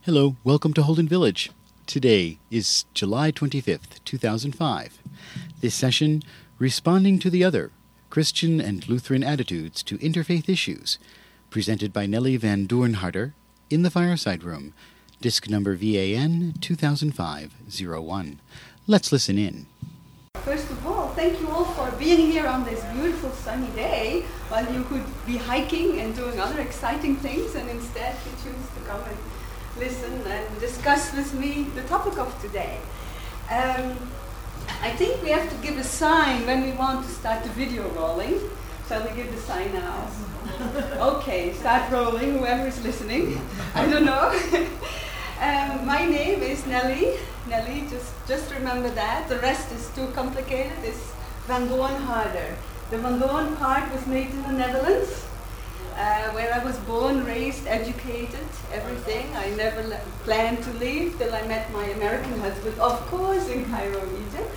Hello, welcome to Holden Village. Today is July 25th, 2005. This session, Responding to the Other, Christian and Lutheran Attitudes to Interfaith Issues, presented by Nellie Van Doornharder in the Fireside Room, disc number VAN 2005-01. Let's listen in. First of all, thank you all for being here on this beautiful sunny day while you could be hiking and doing other exciting things, and instead you choose to come and listen and discuss with me the topic of today. I think we have to give a sign when we want to start the video rolling. Shall we give the sign now? Okay, start rolling, whoever is listening. I don't know. My name is Nellie. Nellie, just remember that. The rest is too complicated. It's Van Doornharder. The Van Doorn part was made in the Netherlands, where I was born, raised, educated, everything. I never planned to leave till I met my American husband, of course, in Cairo, Egypt.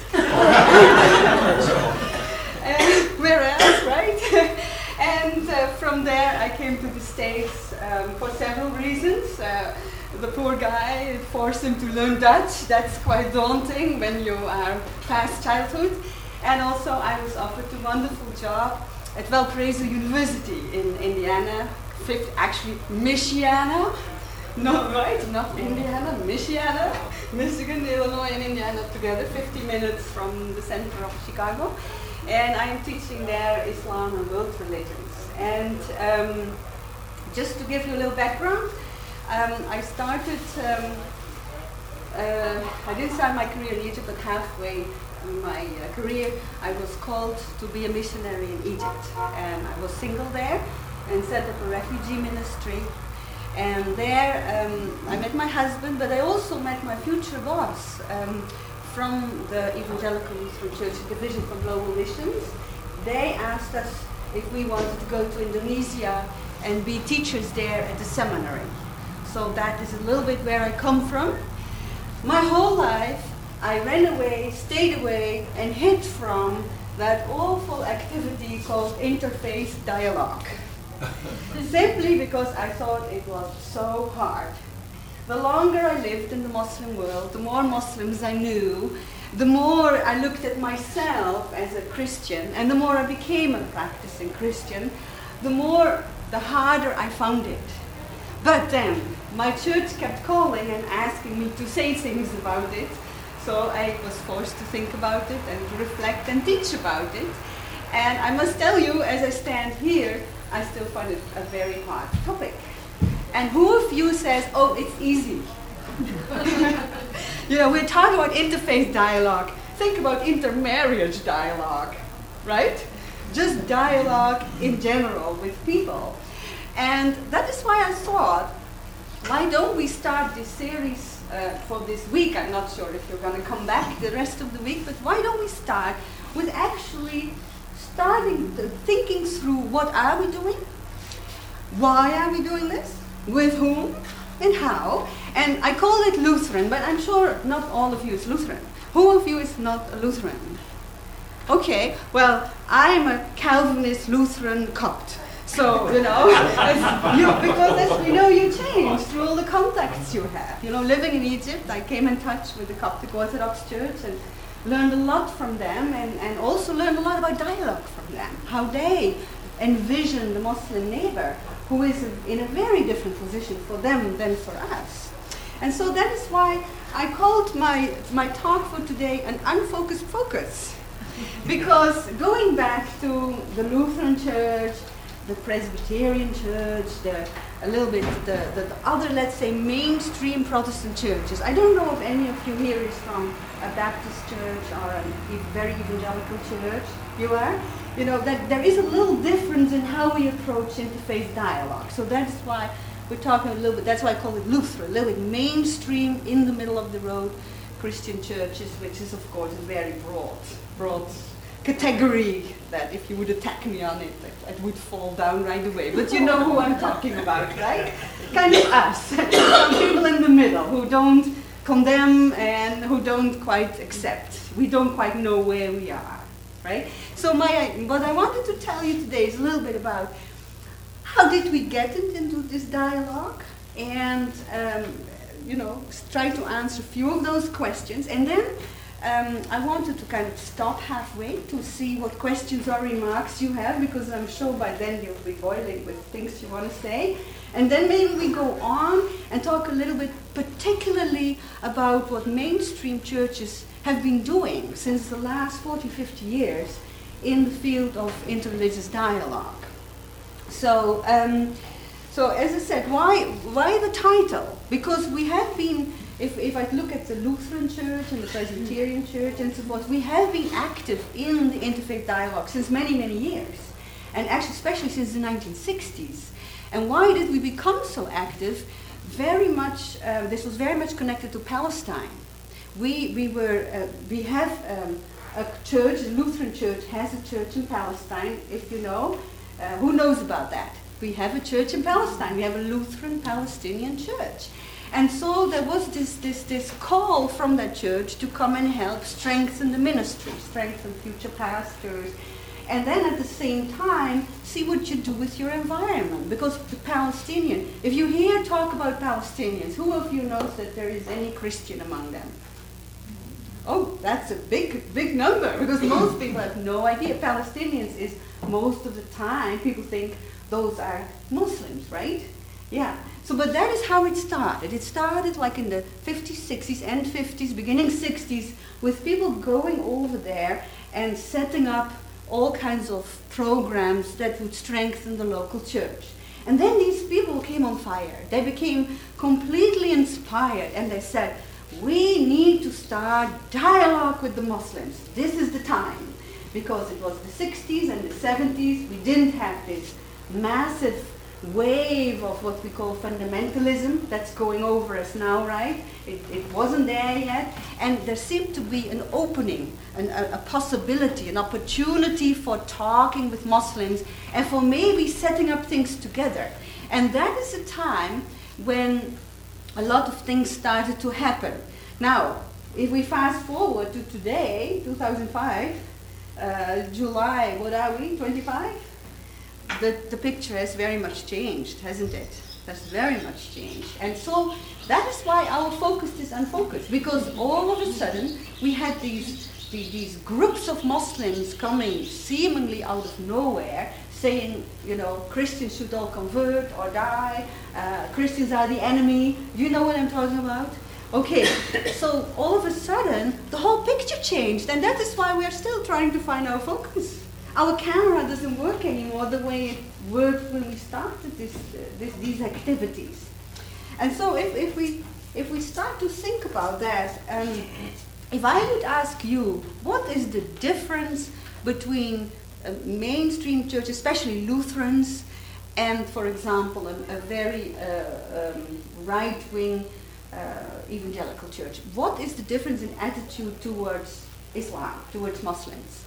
Where else, right? And from there I came to the States for several reasons. The poor guy forced him to learn Dutch. That's quite daunting when you are past childhood. And also I was offered a wonderful job at Valparaiso University in Indiana, actually Michiana. No, right? Not Indiana, Michiana. Michigan, Illinois, and Indiana together, 50 minutes from the center of Chicago. And I'm teaching there Islam and world religions. And just to give you a little background, I didn't start my career in Egypt, but halfway in my career, I was called to be a missionary in Egypt. And I was single there and set up a refugee ministry. And there I met my husband, but I also met my future boss from the Evangelical Lutheran Church Division for Global Missions. They asked us if we wanted to go to Indonesia and be teachers there at the seminary. So that is a little bit where I come from. My whole life, I ran away, stayed away, and hid from that awful activity called interfaith dialogue. Simply because I thought it was so hard. The longer I lived in the Muslim world, the more Muslims I knew, the more I looked at myself as a Christian, and the more I became a practicing Christian, the harder I found it. But then, my church kept calling and asking me to say things about it, so I was forced to think about it and reflect and teach about it. And I must tell you, as I stand here, I still find it a very hard topic. And who of you says, oh, it's easy? We're talking about interfaith dialogue. Think about intermarriage dialogue, right? Just dialogue in general with people. And that is why I thought, why don't we start this series for this week? I'm not sure if you're going to come back the rest of the week, but why don't we start with actually thinking through what are we doing? Why are we doing this? With whom and how? And I call it Lutheran, but I'm sure not all of you is Lutheran. Who of you is not a Lutheran? Okay, well, I'm a Calvinist Lutheran Copt. So, because as we know, you change through all the contacts you have. Living in Egypt, I came in touch with the Coptic Orthodox Church and learned a lot from them, and also learned a lot about dialogue from them, how they envision the Muslim neighbor, who is in a very different position for them than for us. And so that is why I called my talk for today an unfocused focus. Because going back to the Lutheran Church, the Presbyterian Church, the other, let's say, mainstream Protestant churches. I don't know if any of you here is from a Baptist church or a very evangelical church. You are? That there is a little difference in how we approach interfaith dialogue. So that's why we're talking a little bit, that's why I call it Lutheran, a little bit mainstream, in the middle of the road Christian churches, which is of course a very broad category that if you would attack me on it, it would fall down right away. But you know who I'm talking about, right? Kind of us. Some people in the middle who don't condemn and who don't quite accept. We don't quite know where we are, right? So what I wanted to tell you today is a little bit about how did we get into this dialogue, and try to answer a few of those questions, and then I wanted to kind of stop halfway to see what questions or remarks you have, because I'm sure by then you'll be boiling with things you want to say. And then maybe we go on and talk a little bit particularly about what mainstream churches have been doing since the last 40, 50 years in the field of interreligious dialogue. So, so as I said, why the title? Because we have been, if I look at the Lutheran Church and the Presbyterian Church and so forth, we have been active in the interfaith dialogue since many, many years, and actually especially since the 1960s. And why did we become so active? Very much, this was very much connected to Palestine. We have a church, the Lutheran Church has a church in Palestine, if you know. Who knows about that? We have a church in Palestine. We have a Lutheran Palestinian church. And so there was this call from that church to come and help strengthen the ministry, strengthen future pastors, and then at the same time, see what you do with your environment. Because the Palestinian, if you hear talk about Palestinians, who of you knows that there is any Christian among them? Oh, that's a big number, because most people have no idea. Palestinians is, most of the time, people think those are Muslims, right? Yeah. So, but that is how it started. It started like in the 50s, 60s, end 50s, beginning 60s, with people going over there and setting up all kinds of programs that would strengthen the local church. And then these people came on fire. They became completely inspired, and they said, we need to start dialogue with the Muslims. This is the time. Because it was the 60s and the 70s, we didn't have this massive wave of what we call fundamentalism that's going over us now, right? It wasn't there yet. And there seemed to be an opening, a possibility, an opportunity for talking with Muslims and for maybe setting up things together. And that is a time when a lot of things started to happen. Now, if we fast forward to today, 2005, July, what are we, 25? The picture has very much changed, hasn't it? That's very much changed. And so that is why our focus is unfocused, because all of a sudden we had these groups of Muslims coming seemingly out of nowhere, saying, Christians should all convert or die, Christians are the enemy. Do you know what I'm talking about? Okay, so all of a sudden the whole picture changed, and that is why we are still trying to find our focus. Our camera doesn't work anymore the way it worked when we started these activities. And so if we start to think about that, if I would ask you, what is the difference between mainstream church, especially Lutherans, and, for example, a very right-wing evangelical church? What is the difference in attitude towards Islam, towards Muslims?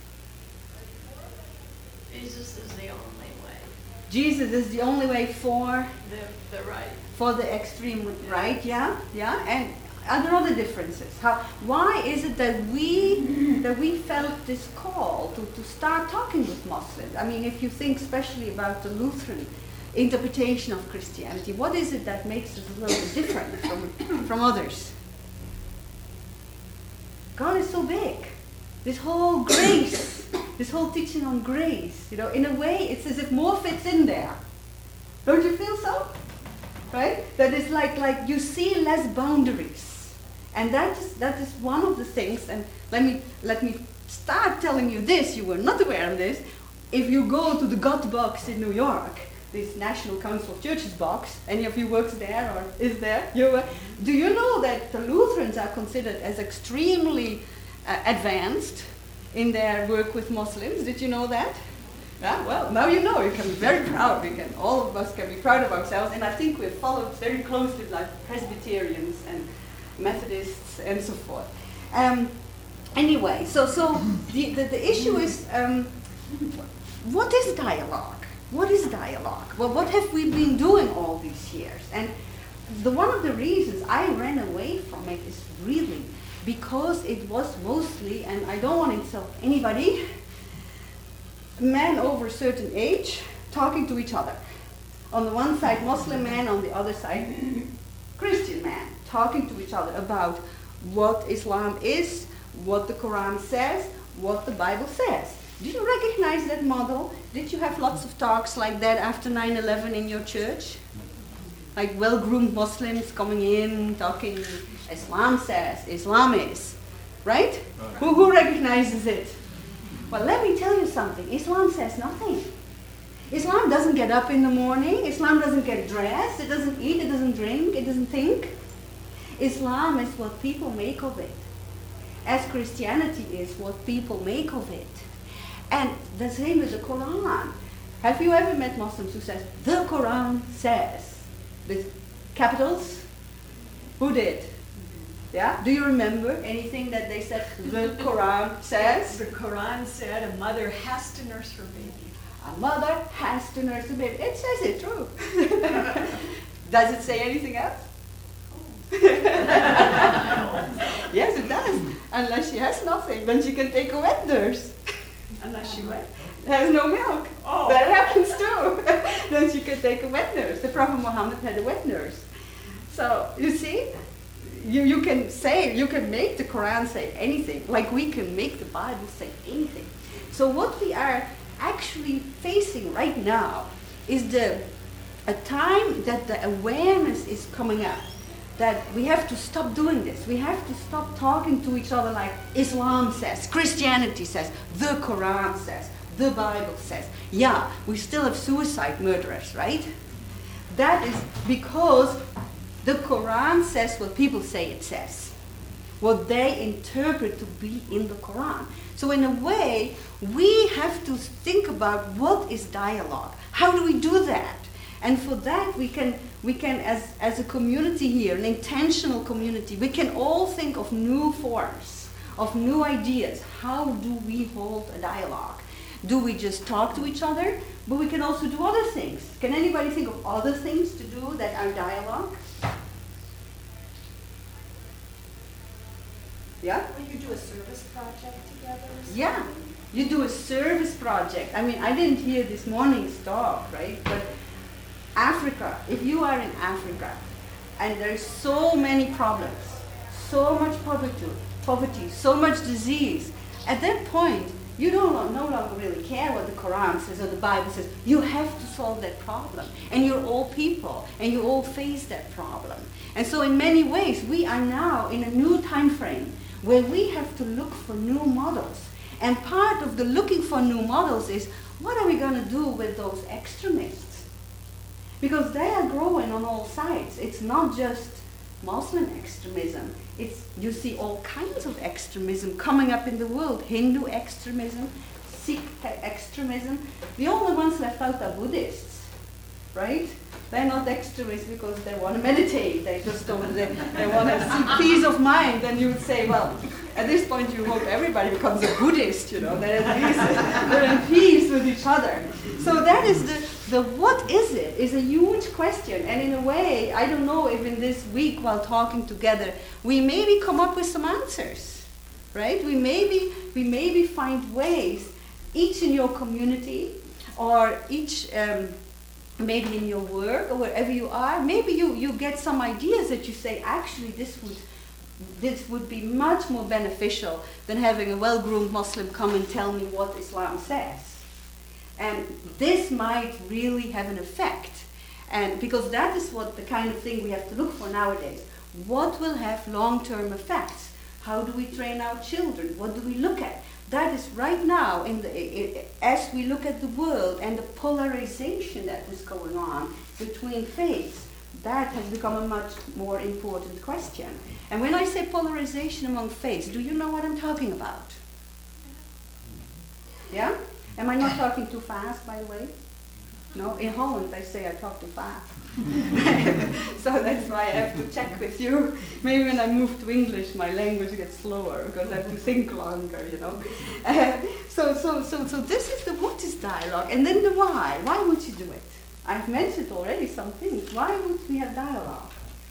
Jesus is the only way. Jesus is the only way for the right. For the extreme right, yeah. And are there other differences? Why is it that we felt this call to start talking with Muslims? I mean, if you think especially about the Lutheran interpretation of Christianity, what is it that makes us a little different from others? God is so big. This whole grace, this whole teaching on grace, in a way it's as if more fits in there. Don't you feel so? Right? That is like you see less boundaries. And that is one of the things, and let me start telling you this, you were not aware of this. If you go to the God box in New York, this National Council of Churches box, any of you works there or is there? Do you know that the Lutherans are considered as extremely advanced in their work with Muslims? Did you know that? Yeah, well, now you know. You can be very proud. All of us can be proud of ourselves, and I think we've followed very closely like Presbyterians and Methodists and so forth. Anyway, so the issue is, what is dialogue? What is dialogue? Well, what have we been doing all these years? And one of the reasons I ran away from it is really because it was mostly, and I don't want to insult anybody, men over a certain age talking to each other. On the one side, Muslim men, on the other side, Christian men talking to each other about what Islam is, what the Quran says, what the Bible says. Do you recognize that model? Did you have lots of talks like that after 9/11 in your church? Like well-groomed Muslims coming in, talking, Islam says, Islam is. Right? Who recognizes it? Well, let me tell you something. Islam says nothing. Islam doesn't get up in the morning. Islam doesn't get dressed. It doesn't eat. It doesn't drink. It doesn't think. Islam is what people make of it. As Christianity is what people make of it. And the same with the Quran. Have you ever met Muslims who says, the Quran says, with capitals? Who did? Yeah? Do you remember anything that they said the Quran says? The Quran said a mother has to nurse her baby. A mother has to nurse a baby. It says it, true. Does it say anything else? Yes, it does. Unless she has nothing, then she can take a wet nurse. Unless she wet. Has no milk. Oh. That happens too. Then she can take a wet nurse. The Prophet Muhammad had a wet nurse. So, you see? You can make the Quran say anything, like we can make the Bible say anything. So what we are actually facing right now is a time that the awareness is coming up, that we have to stop doing this. We have to stop talking to each other like Islam says, Christianity says, the Quran says, the Bible says. Yeah, we still have suicide murderers, right? That is because the Quran says what people say it says, what they interpret to be in the Quran. So in a way, we have to think about what is dialogue. How do we do that? And for that, we can as a community here, an intentional community, we can all think of new forms, of new ideas. How do we hold a dialogue? Do we just talk to each other? But we can also do other things. Can anybody think of other things to do that are dialogue? Yeah? Will you do a service project together? Or something? Yeah. You do a service project. I mean, I didn't hear this morning's talk, right? But Africa, if you are in Africa, and there's so many problems, so much poverty, so much disease, at that point, you no longer really care what the Quran says or the Bible says. You have to solve that problem. And you're all people, and you all face that problem. And so in many ways, we are now in a new time frame where we have to look for new models. And part of the looking for new models is, what are we going to do with those extremists? Because they are growing on all sides. It's not just Muslim extremism. You see all kinds of extremism coming up in the world. Hindu extremism, Sikh extremism. The only ones left out are Buddhists, right? They're not extremists because they want to meditate. They just don't. They want to seek peace of mind. And you would say, well, at this point you hope everybody becomes a Buddhist. You know, they're in peace with each other. So that is the what is it is a huge question. And in a way, I don't know if in this week while talking together, we maybe come up with some answers, right? We maybe find ways, each in your community, or each. Maybe in your work or wherever you are, maybe you get some ideas that you say, actually this would be much more beneficial than having a well-groomed Muslim come and tell me what Islam says. And this might really have an effect. And because that is what the kind of thing we have to look for nowadays. What will have long-term effects? How do we train our children? What do we look at? That is right now, as we look at the world and the polarization that is going on between faiths, that has become a much more important question. And when I say polarization among faiths, do you know what I'm talking about? Yeah? Am I not talking too fast, by the way? No? In Holland, they say I talk too fast. So that's why I have to check with you. Maybe when I move to English, my language gets slower because I have to think longer, you know. So this is the what is dialogue, and then the why. Why would you do it? I've mentioned already some things. Why would we have dialogue?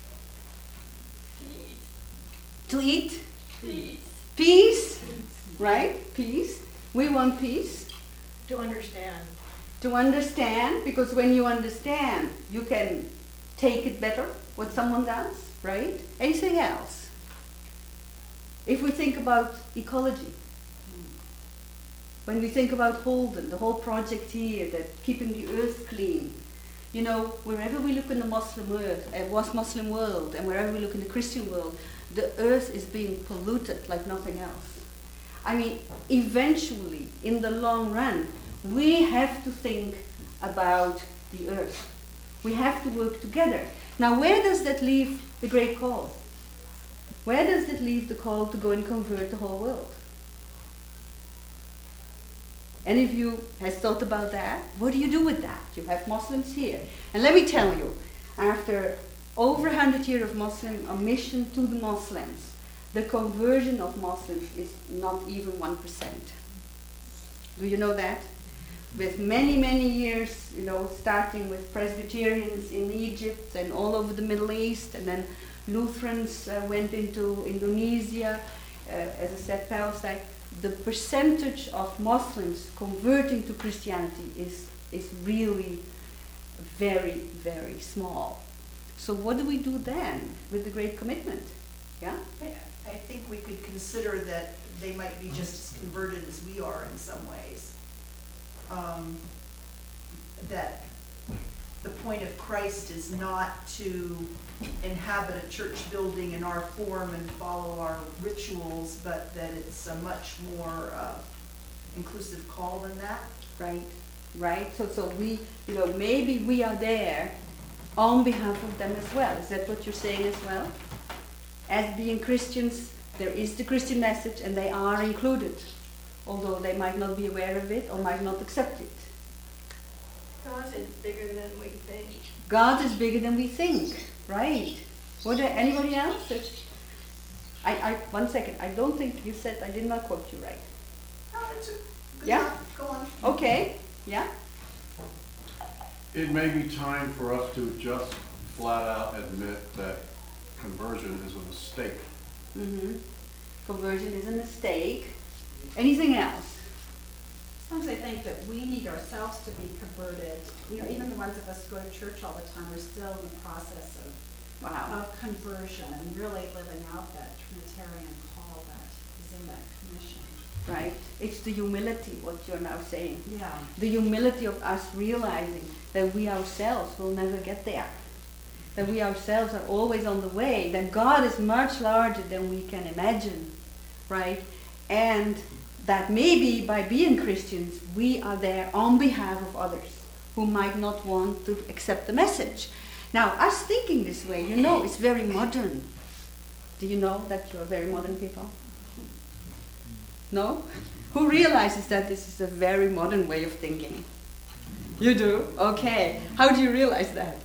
To eat? Peace. Peace, right? Peace. We want peace. To understand. To understand, because when you understand, you can take it better, what someone does, right? Anything else? If we think about ecology, when we think about Holden, the whole project here, that keeping the earth clean, you know, wherever we look in the Muslim world, and wherever we look in the Christian world, the earth is being polluted like nothing else. I mean, eventually, in the long run, we have to think about the earth. We have to work together. Now, where does that leave the great call? Where does that leave the call to go and convert the whole world? Any of you has thought about that? What do you do with that? You have Muslims here. And let me tell you, after over 100 years of Muslim, a mission to the Muslims, the conversion of Muslims is not even 1%. Do you know that? With many, many years, you know, starting with Presbyterians in Egypt and all over the Middle East, and then Lutherans went into Indonesia, as I said, Palestine. The percentage of Muslims converting to Christianity is really very, very small. So what do we do then with the Great Commitment? Yeah? I think we could consider that they might be just as converted as we are in some ways. That the point of Christ is not to inhabit a church building in our form and follow our rituals, but that it's a much more inclusive call than that. Right. So we, you know, maybe we are there on behalf of them as well. Is that what you're saying as well? As being Christians, there is the Christian message and they are included, although they might not be aware of it or might not accept it. God is bigger than we think. God is bigger than we think, right? Anybody else? One second, I don't think you said, I did not quote you right. Oh, that's a good Yeah? enough. Go on. Okay, yeah? It may be time for us to just flat out admit that conversion is a mistake. Mm-hmm. Conversion is a mistake. Anything else? Sometimes I think that we need ourselves to be converted. You know, even the ones of us who go to church all the time are still in the process of conversion and really living out that Trinitarian call that is in that commission. Right. It's the humility, what you're now saying. Yeah. The humility of us realizing that we ourselves will never get there. That we ourselves are always on the way. That God is much larger than we can imagine. Right? And that maybe by being Christians, we are there on behalf of others who might not want to accept the message. Now, us thinking this way, you know, it's very modern. Do you know that you're very modern people? No? Who realizes that this is a very modern way of thinking? You do? Okay. How do you realize that?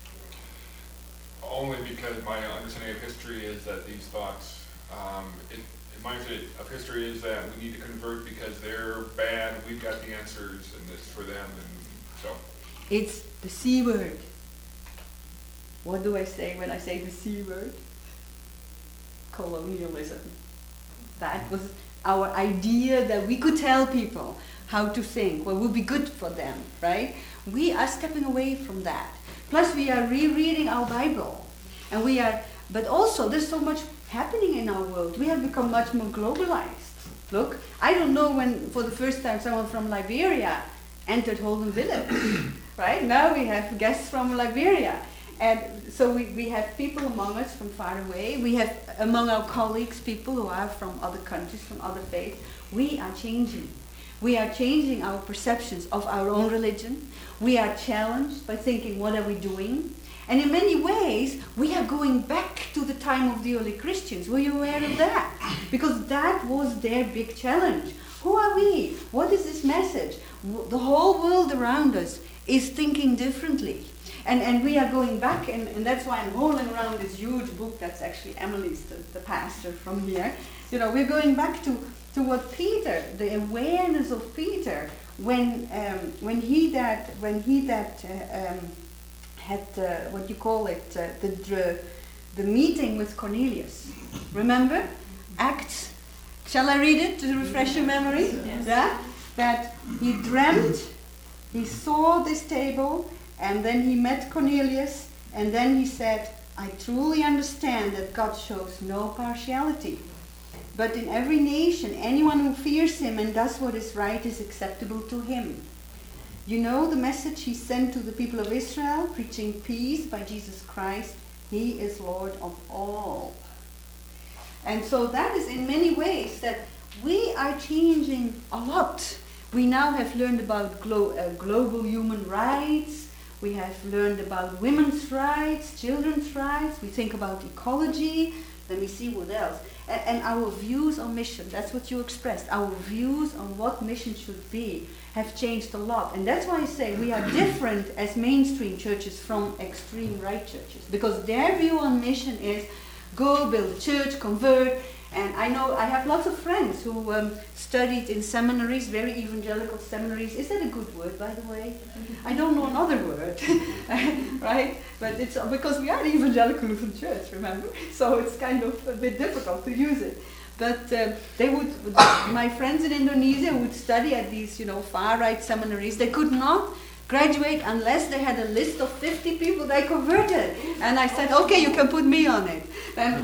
Only because my understanding of history is that these thoughts, my understanding of history is that we need to convert because they're bad, we've got the answers, and it's for them, and so. It's the C word. What do I say when I say the C word? Colonialism. That was our idea that we could tell people how to think, what would be good for them, right? We are stepping away from that. Plus we are rereading our Bible. And but also there's so much happening in our world. We have become much more globalized. Look, I don't know when for the first time someone from Liberia entered Holden Village, right? Now we have guests from Liberia. And so we have people among us from far away. We have among our colleagues people who are from other countries, from other faiths. We are changing. We are changing our perceptions of our own religion. We are challenged by thinking, what are we doing? And in many ways, we are going back to the time of the early Christians. Were you aware of that? Because that was their big challenge. Who are we? What is this message? The whole world around us is thinking differently. And we are going back, and that's why I'm holding around this huge book. That's actually Emily's, the pastor from here. You know, we're going back to what Peter, the awareness of Peter, when he had what you call it, the meeting with Cornelius. Remember? Acts. Shall I read it to refresh your memory? Yes. Yeah? That he dreamt, he saw this table, and then he met Cornelius, and then he said, I truly understand that God shows no partiality. But in every nation, anyone who fears him and does what is right is acceptable to him. You know the message he sent to the people of Israel, preaching peace by Jesus Christ. He is Lord of all. And so that is in many ways that we are changing a lot. We now have learned about global human rights. We have learned about women's rights, children's rights. We think about ecology. Let me see what else. And our views on mission, that's what you expressed. Our views on what mission should be have changed a lot. And that's why I say we are different as mainstream churches from extreme right churches. Because their view on mission is go build a church, convert. And I know I have lots of friends who studied in seminaries, very evangelical seminaries. Is that a good word, by the way? I don't know another word, right? But it's because we are the evangelical Lutheran church, remember? So it's kind of a bit difficult to use it. But my friends in Indonesia would study at these, far-right seminaries. They could not graduate unless they had a list of 50 people they converted. And I said, okay, you can put me on it. And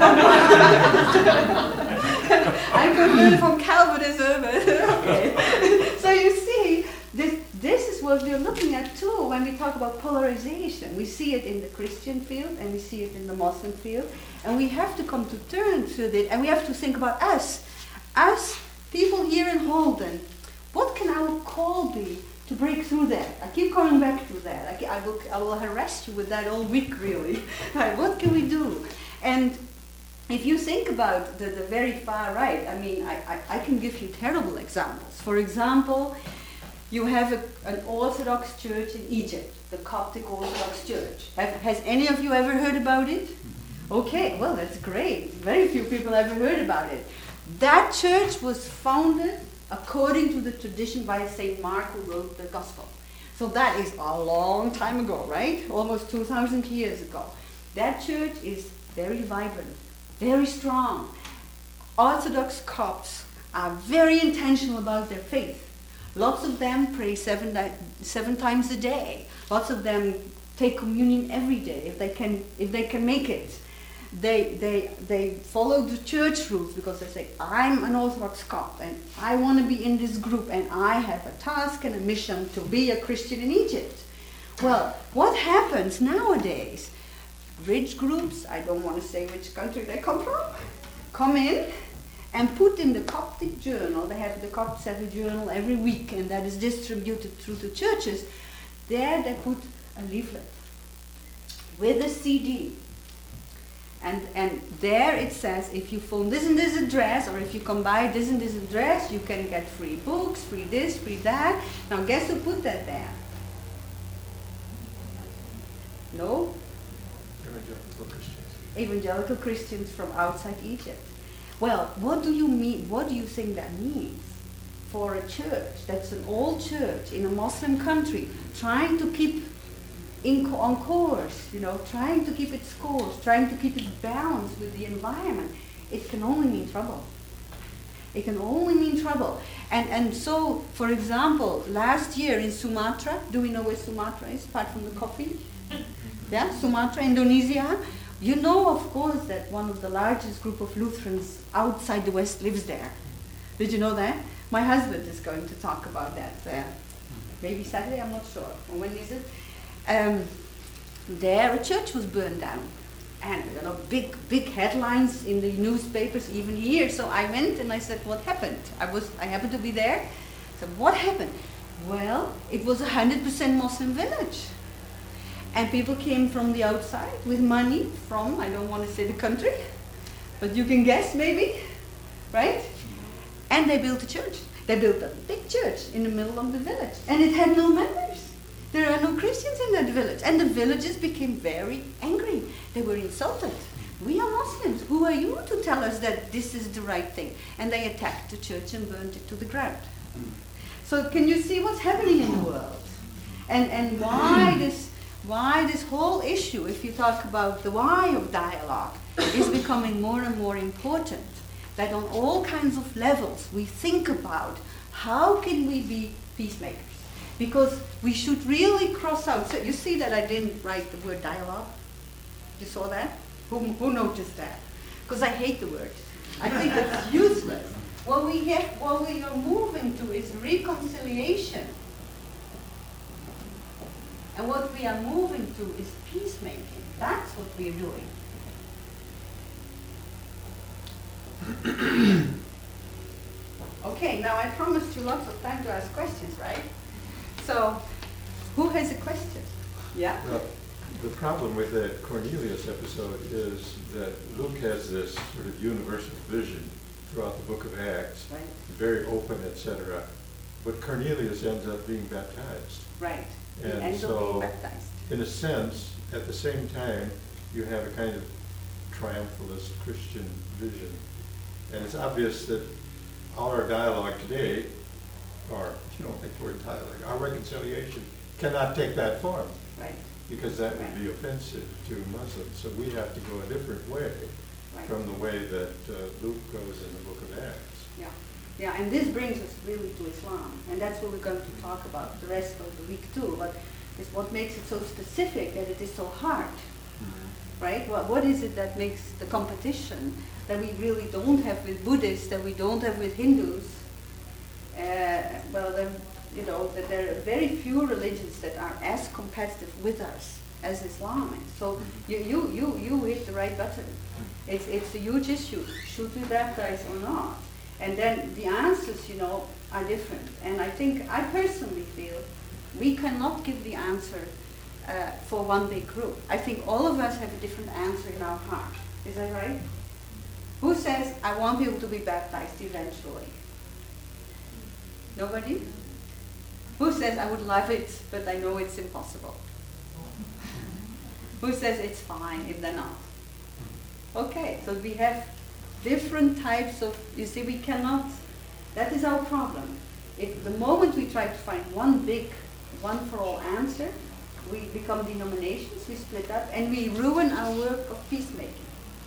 I converted from Calvinism. Okay. So you see, this is what we're looking at too when we talk about polarization. We see it in the Christian field and we see it in the Muslim field. And we have to come to terms with it, and we have to think about us people here in Holden. What can our call be to break through that? I keep coming back to that. I will harass you with that all week, really. Right, what can we do? And if you think about the very far right, I can give you terrible examples. For example, you have an Orthodox church in Egypt, the Coptic Orthodox Church. Has any of you ever heard about it? Okay, well, that's great. Very few people ever heard about it. That church was founded according to the tradition by St. Mark, who wrote the Gospel. So that is a long time ago, right? Almost 2,000 years ago. That church is very vibrant, very strong. Orthodox Copts are very intentional about their faith. Lots of them pray seven times a day. Lots of them take communion every day if they can make it. They follow the church rules because they say, I'm an Orthodox Copt and I want to be in this group and I have a task and a mission to be a Christian in Egypt. Well, what happens nowadays? Rich groups, I don't want to say which country they come in and put in the Coptic journal. They have the Copts have a journal every week, and that is distributed through the churches. There they put a leaflet with a CD. And there it says, if you phone this and this address, or if you come by this and this address, you can get free books, free this, free that. Now guess who put that there? No? Evangelical Christians from outside Egypt. Well, what do you mean? What do you think that means for a church that's an old church in a Muslim country, trying to keep on course, trying to keep its course, trying to keep it balanced with the environment? It can only mean trouble. It can only mean trouble. And so, for example, last year in Sumatra, do we know where Sumatra is, apart from the coffee? Yeah, Sumatra, Indonesia. You know, of course, that one of the largest group of Lutherans outside the West lives there. Did you know that? My husband is going to talk about that. Maybe Saturday, I'm not sure. Or when is it? There a church was burned down. And big headlines in the newspapers, even here. So I went and I said, what happened? I happened to be there. So what happened? Well, it was 100% Muslim village. And people came from the outside with money from, I don't want to say the country, but you can guess maybe, right? And they built a church. They built a big church in the middle of the village. And it had no members. There are no Christians in that village. And the villagers became very angry. They were insulted. We are Muslims. Who are you to tell us that this is the right thing? And they attacked the church and burned it to the ground. So can you see what's happening in the world? And why this whole issue, if you talk about the why of dialogue, is becoming more and more important. That on all kinds of levels we think about how can we be peacemakers. Because we should really cross out. So you see that I didn't write the word dialogue? You saw that? Who noticed that? Because I hate the word. I think it's useless. What we are moving to is reconciliation. And what we are moving to is peacemaking. That's what we are doing. Okay, now I promised you lots of time to ask questions, right? So, who has a question? Yeah? Well, the problem with that Cornelius episode is that Luke has this sort of universal vision throughout the book of Acts, Right. very open, etc. But Cornelius ends up being baptized. Right. He And ends up being so, baptized. in a sense, at the same time, you have a kind of triumphalist Christian vision. And it's obvious that all our dialogue today, or you don't like the word dialogue, our reconciliation cannot take that form, Right. because that would be offensive to Muslims. So we have to go a different way Right. from the way that Luke goes in the book of Acts. Yeah. Yeah, and this brings us really to Islam. And that's what we're going to talk about the rest of the week too. But it's what makes it so specific that it is so hard. Right? What is it that makes the competition that we really don't have with Buddhists, that we don't have with Hindus? Well, then, you know, that there are very few religions that are as competitive with us as Islam is. So you hit the right button. It's a huge issue. Should we baptize or not? And then the answers, you know, are different. And I think, I personally feel, we cannot give the answer for one big group. I think all of us have a different answer in our heart. Is that right? Who says, I want people to be baptized eventually? Nobody? Who says, I would love it, but I know it's impossible? Who says it's fine if they're not? Okay, so we have different types of, you see, we cannot, that is our problem. If the moment we try to find one big, one for all answer, we become denominations, we split up, and we ruin our work of peacemaking.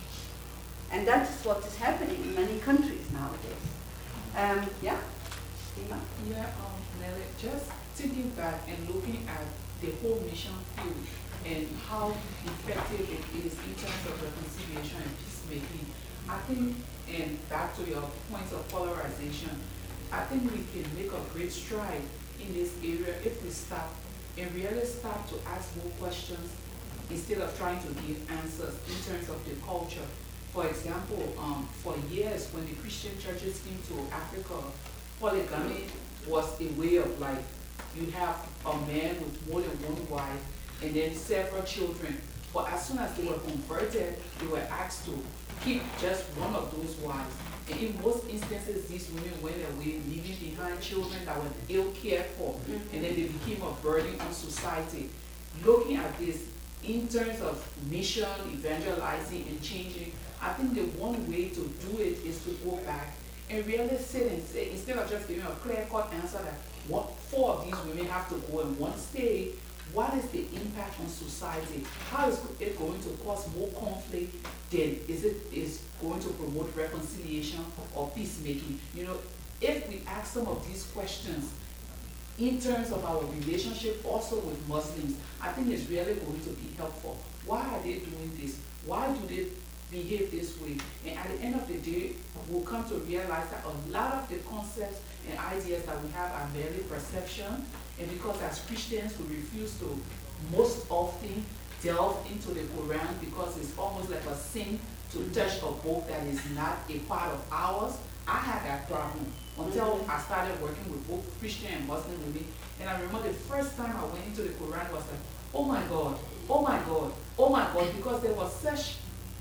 And that's what is happening in many countries nowadays. Yeah? Stima? Yeah, Nelly, just thinking back and looking at the whole mission field and how effective it is in terms of reconciliation and peacemaking, I think, and back to your point of polarization, I think we can make a great stride in this area if we start and really start to ask more questions instead of trying to give answers in terms of the culture. For example, for years when the Christian churches came to Africa, polygamy was a way of life. You'd have a man with more than one wife and then several children. But as soon as they were converted, they were asked to keep just one of those wives. And in most instances, these women went away, leaving behind children that were ill cared for, and then they became a burden on society. Looking at this in terms of mission, evangelizing, and changing, I think the one way to do it is to go back and really sit and say, instead of just giving a clear-cut answer that four of these women have to go and one stay, what is the impact on society? How is it going to cause more conflict than is going to promote reconciliation or peacemaking? You know, if we ask some of these questions in terms of our relationship also with Muslims, I think it's really going to be helpful. Why are they doing this? Why do they behave this way? And at the end of the day, we'll come to realize that a lot of the concepts and ideas that we have are merely perception. And because as Christians, we refuse to most often delve into the Quran because it's almost like a sin to touch a book that is not a part of ours. I had that problem until I started working with both Christian and Muslim women. And I remember the first time I went into the Quran was like, oh my God, oh my God, oh my God, because there was such,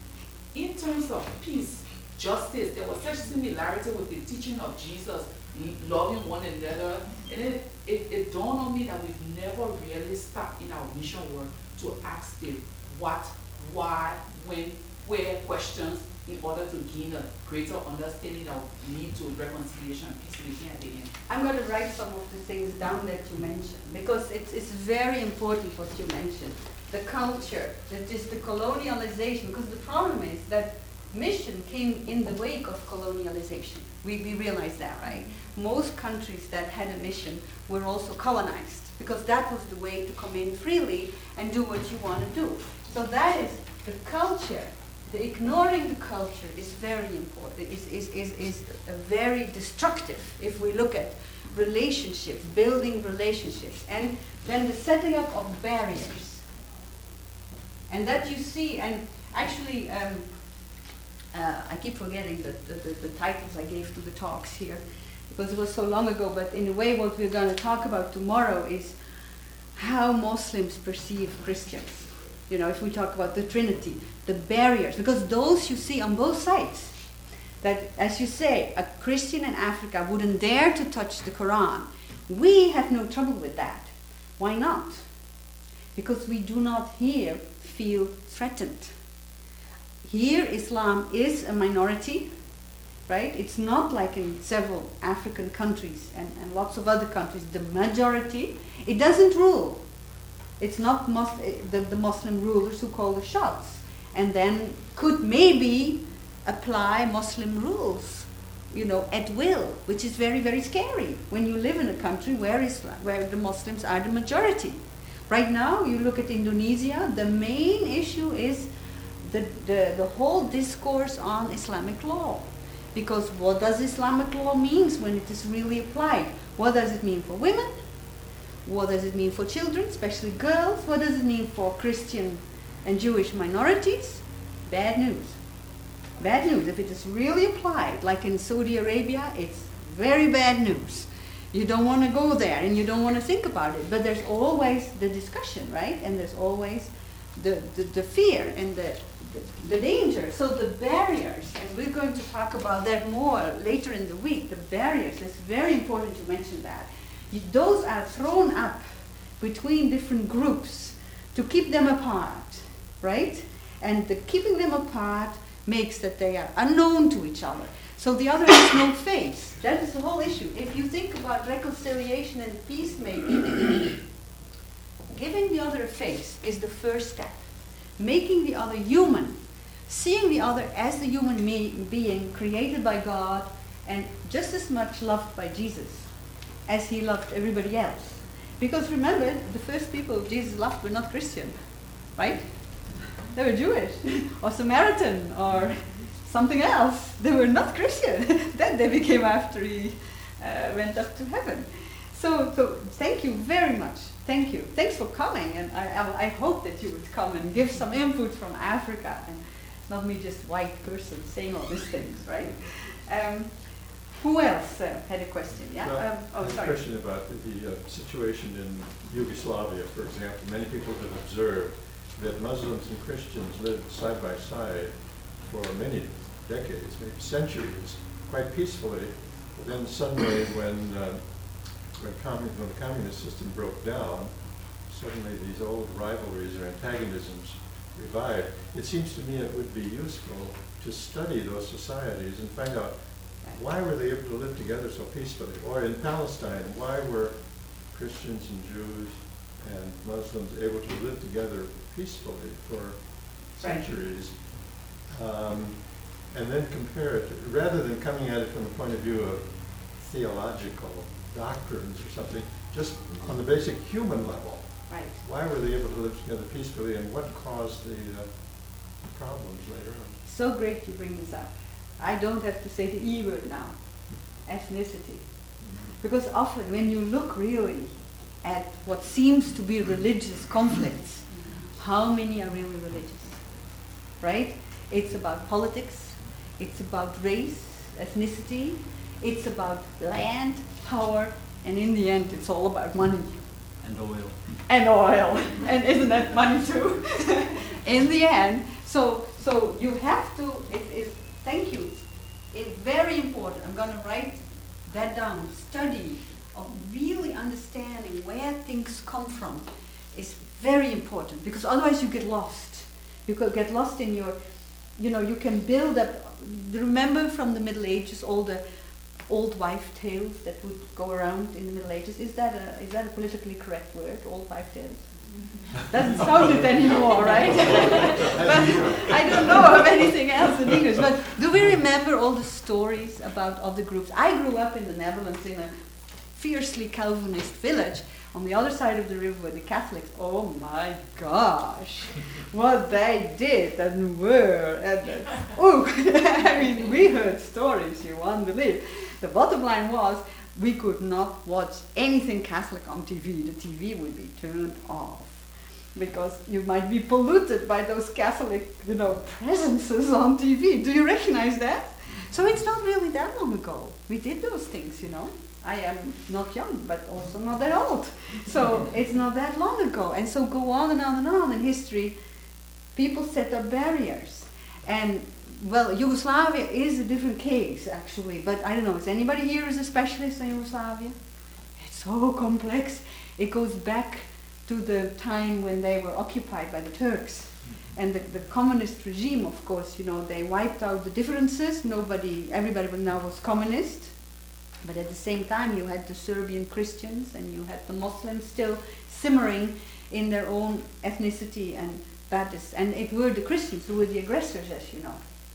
in terms of peace, justice, there was such similarity with the teaching of Jesus, loving one another. And then it dawned on me that we've never really stopped in our mission work to ask the what, why, when, where questions in order to gain a greater understanding of need to reconciliation and peacemaking at the end. I'm going to write some of the things down that you mentioned because it's very important what you mentioned. The culture, just the colonialization, because the problem is that mission came in the wake of colonialization. We realize that, right? Most countries that had a mission were also colonized because that was the way to come in freely and do what you want to do. So that is the culture, the ignoring the culture is very important, is very destructive if we look at relationships, building relationships, and then the setting up of barriers. And that you see, and actually, I keep forgetting the titles I gave to the talks here, because it was so long ago, but in a way what we're going to talk about tomorrow is how Muslims perceive Christians. You know, if we talk about the Trinity, the barriers, because those you see on both sides, that, as you say, a Christian in Africa wouldn't dare to touch the Quran. We have no trouble with that. Why not? Because we do not here feel threatened. Here, Islam is a minority, right? It's not like in several African countries and lots of other countries, the majority. It doesn't rule. It's not the Muslim rulers who call the shots, and then could maybe apply Muslim rules, you know, at will, which is very, very scary when you live in a country where the Muslims are the majority. Right now, you look at Indonesia, the main issue is the whole discourse on Islamic law. Because what does Islamic law mean when it is really applied? What does it mean for women? What does it mean for children, especially girls? What does it mean for Christian and Jewish minorities? Bad news. Bad news. If it is really applied, like in Saudi Arabia, it's very bad news. You don't want to go there and you don't want to think about it. But there's always the discussion, right? And there's always the fear and the danger. So the barriers, and we're going to talk about that more later in the week, the barriers, it's very important to mention that. Those are thrown up between different groups to keep them apart, right? And the keeping them apart makes that they are unknown to each other. So the other has no face. That is the whole issue. If you think about reconciliation and peacemaking, giving the other a face is the first step. Making the other human, seeing the other as the human being created by God and just as much loved by Jesus as he loved everybody else. Because remember, the first people Jesus loved were not Christian, right? They were Jewish or Samaritan or something else. They were not Christian. Then they became after he went up to heaven. So thank you very much. Thank you. Thanks for coming. And I hope that you would come and give some input from Africa and not me just white person saying all these things, right? Who else had a question? Yeah. Well, sorry. A question about the situation in Yugoslavia, for example. Many people have observed that Muslims and Christians lived side by side for many decades, maybe centuries, quite peacefully. But then suddenly, when the communist system broke down, suddenly these old rivalries or antagonisms revived. It seems to me it would be useful to study those societies and find out why were they able to live together so peacefully? Or in Palestine, why were Christians and Jews and Muslims able to live together peacefully for centuries? And then compare it, rather than coming at it from the point of view of theological doctrines or something, just on the basic human level. Right. Why were they able to live together peacefully, and what caused the problems later on? So great you bring this up. I don't have to say the E word now, ethnicity. Because often when you look really at what seems to be religious conflicts, how many are really religious, right? It's about politics, it's about race, ethnicity, it's about land, power, and in the end it's all about money. And oil. And oil. And isn't that money too? In the end. So you have to, thank you. It's very important. I'm going to write that down. Study of really understanding where things come from is very important, because otherwise you get lost. You could get lost in your, you can build up, remember from the Middle Ages all the old wife tales that would go around in the Middle Ages. Is that a politically correct word, old wife tales? Doesn't sound it anymore, right? But I don't know of anything else in English. But do we remember all the stories about other groups? I grew up in the Netherlands in a fiercely Calvinist village On the other side of the river were the Catholics. Oh my gosh, what they did and were. And oh, I mean, we heard stories you won't believe. The bottom line was we could not watch anything Catholic on TV. The TV would be turned off because you might be polluted by those Catholic, presences on TV. Do you recognize that? So it's not really that long ago. We did those things, I am not young, but also not that old. So it's not that long ago. And so go on and on and on in history. People set up barriers. And, well, Yugoslavia is a different case, actually. But I don't know, is anybody here is a specialist in Yugoslavia? It's so complex. It goes back to the time when they were occupied by the Turks. And the communist regime, of course, they wiped out the differences. Everybody now was communist. But at the same time, you had the Serbian Christians and you had the Muslims still simmering in their own ethnicity and Baptists. And it were the Christians who were the aggressors, as you know.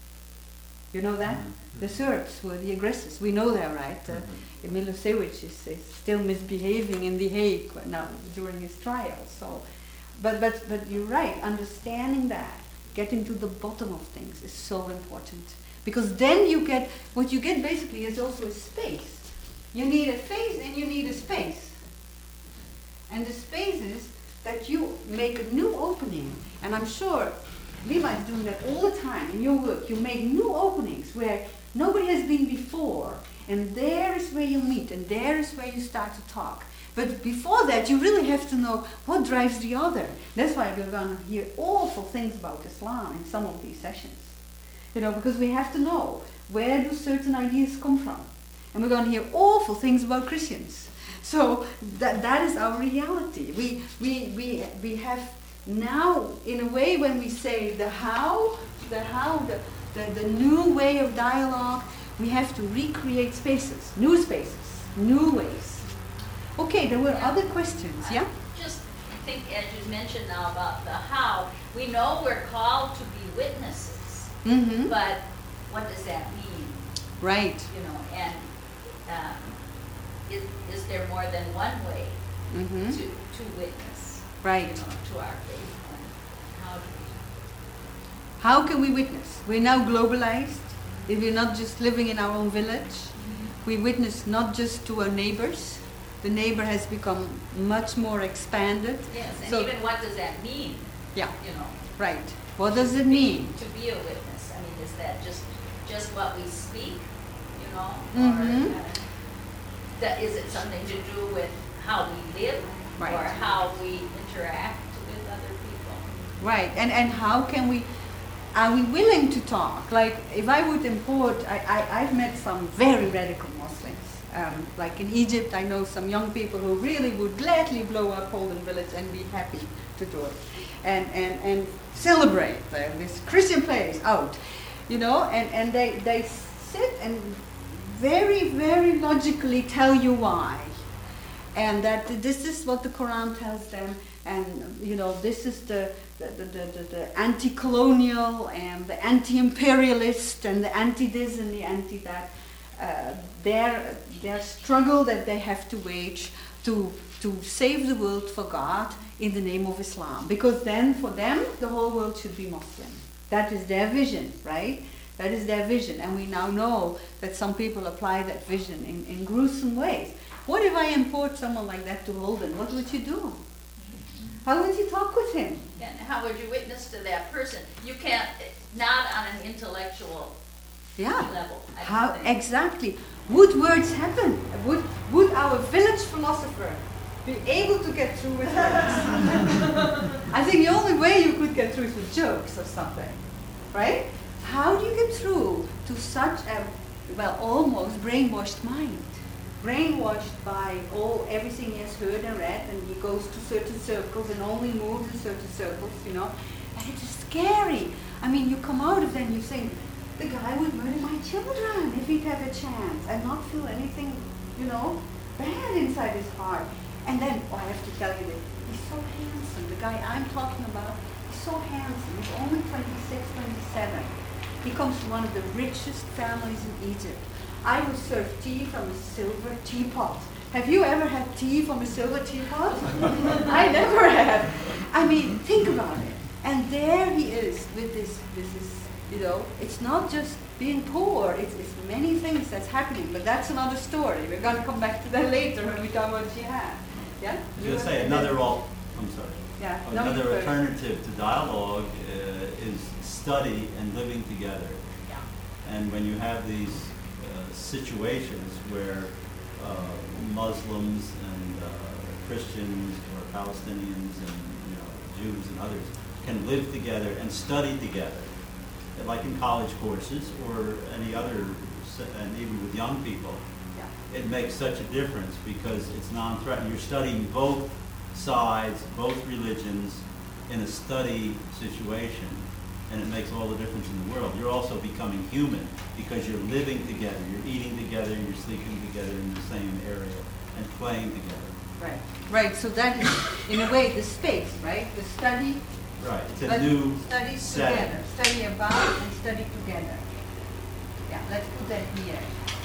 You know that? The Serbs were the aggressors. We know that, right? Milosevic is still misbehaving in The Hague now during his trial. So, but you're right. Understanding that, getting to the bottom of things is so important. Because then what you get basically is also a space. You need a face and you need a space. And the space is that you make a new opening. And I'm sure Lima is doing that all the time in your work. You make new openings where nobody has been before. And there is where you meet and there is where you start to talk. But before that, you really have to know what drives the other. That's why we're going to hear awful things about Islam in some of these sessions. Because we have to know where do certain ideas come from. And we're going to hear awful things about Christians. So that is our reality. We have now, in a way, when we say the new way of dialogue, we have to recreate spaces, new ways. Okay, there were other questions, yeah? I just think, as you mentioned now about the how, we know we're called to be witnesses, but what does that mean? Right. And is there more than one way to witness? Right. To our faith. How can we witness? We're now globalized. We're not just living in our own village. We witness not just to our neighbors. The neighbor has become much more expanded. Yes, and even what does that mean? Yeah. Right. What does it mean? To be a witness. I mean, is that just what we speak? Or is it something to do with how we live, right, or how we interact with other people? Right. And how can we? Are we willing to talk? Like, if I would import, I've met some very radical Muslims. Like in Egypt, I know some young people who really would gladly blow up Holden Village and be happy to do it. And celebrate this Christian place out. And they sit and very, very logically tell you why. And that this is what the Quran tells them, and this is the anti-colonial and the anti-imperialist and the anti-this and the anti-that. Their struggle that they have to wage to save the world for God in the name of Islam. Because then for them, the whole world should be Muslim. That is their vision, right? That is their vision. And we now know that some people apply that vision in gruesome ways. What if I import someone like that to Holden? What would you do? How would you talk with him? And how would you witness to that person? You can't, not on an intellectual level. How exactly? Would words happen? Would our village philosopher be able to get through with words? I think the only way you could get through is with jokes or something, right? How do you get through to such a, almost brainwashed mind? Brainwashed by everything he has heard and read, and he goes to certain circles and only moves in certain circles, and it is scary. I mean, you come out of that and you think, the guy would murder my children if he'd have a chance and not feel anything, bad inside his heart. And then, I have to tell you that he's so handsome. The guy I'm talking about, he's so handsome. He's only 26, 27. He comes from one of the richest families in Egypt. I would serve tea from a silver teapot. Have you ever had tea from a silver teapot? I never have. I mean, think about it. And there he is with this, you know, it's not just being poor, it's many things that's happening, but that's another story. We're going to come back to that later when we talk about jihad. Yeah? I was going to say, another alternative to dialogue is study and living together. Yeah. And when you have these situations where Muslims and Christians or Palestinians and Jews and others can live together and study together, like in college courses or any other, and even with young people, it makes such a difference because it's non-threatening. You're studying both sides, both religions in a study situation, and it makes all the difference in the world. You're also becoming human because you're living together, you're eating together, and you're sleeping together in the same area and playing together. Right, right. So that is, in a way, the space, right? The study. Right. It's a new study setting. Together. Study about and study together. Yeah, let's put that here.